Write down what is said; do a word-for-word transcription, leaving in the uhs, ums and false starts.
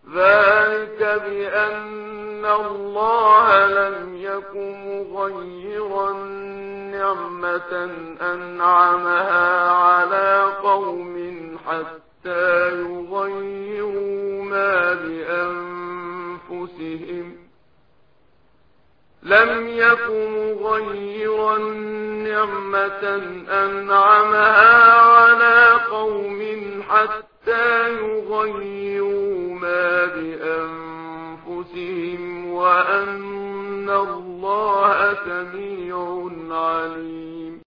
ذلك بأن الله لم يكن مغيرا نعمة أنعمها على قوم حتى يغيروا ما بأنفسهم لم يكن مغيرا نعمة أنعمها على قوم حتى يغيروا ما بأنفسهم وأن الله سميع عليم.